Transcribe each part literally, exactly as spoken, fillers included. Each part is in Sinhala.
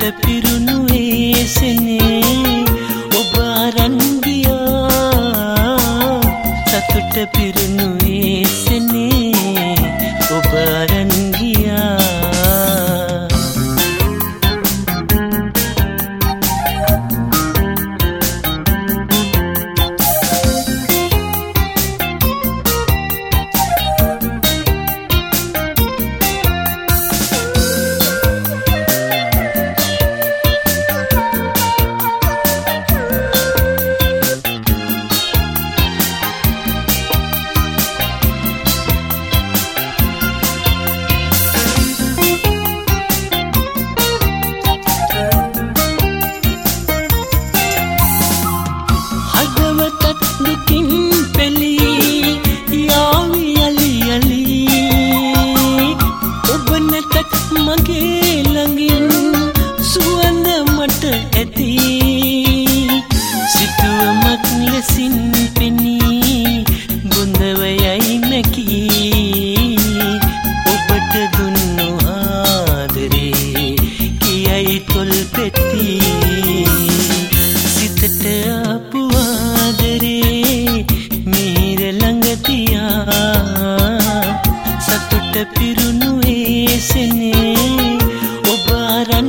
පිරුණු ඒසනේ ඔබ අරන් ගියා සතුට පිරුණු ඒසනේ ඔබ අරන් ගියා මගේ ළඟින් සුවඳ මට ඇති සිතුවමක් ලෙසින් පෙනී බොඳවයයි නැකී ඔබට දුන්නු ආදරේ කියයි තොල් පෙති සිතට ආපු ආදරේ මීර ළඟ තියා සතුට පිරුණු ඒසනේ ඔබ අරන්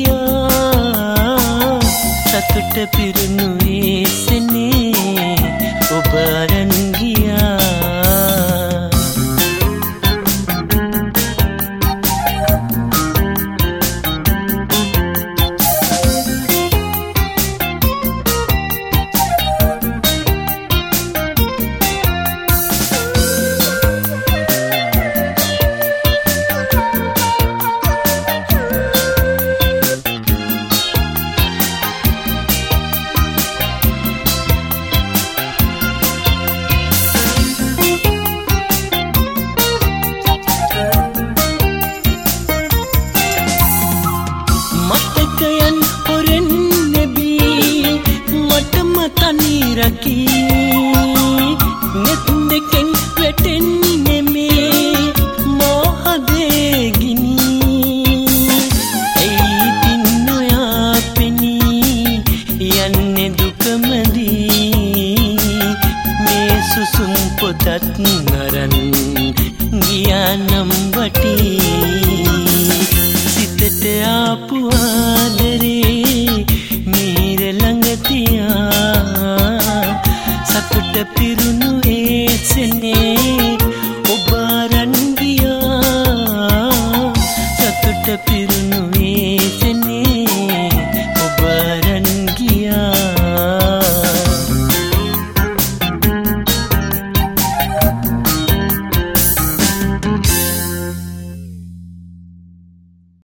ගියා සතුට පිරුණු ඒසනේ ඔබ අරන් ගියා මතකයන් හොරෙන් නැබී මටම තනි රකී නෙත් දෙකෙන් වැටෙන්නේ මේ මොහදේ ගිනි ඇයි පින් නොයා පෙනී යන්නේ දුකමදී මේ සුසුම් පොතත් නරන් ගියා නම් වටී සිතට ආපු ආදරේ මීර ළඟ තියා සතුට පිරුණු ඒසනේ ඔබ අරන් ගියා සතුට පිරුණු